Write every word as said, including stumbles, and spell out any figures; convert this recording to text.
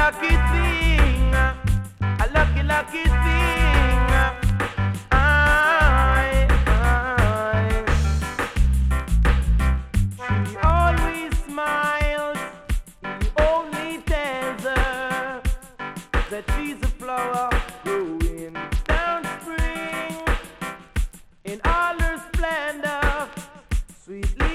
lucky thing, a lucky, lucky thing. I, I. She always smiles, he only tells her that she's a flower growing downspring in all her splendor, sweetly.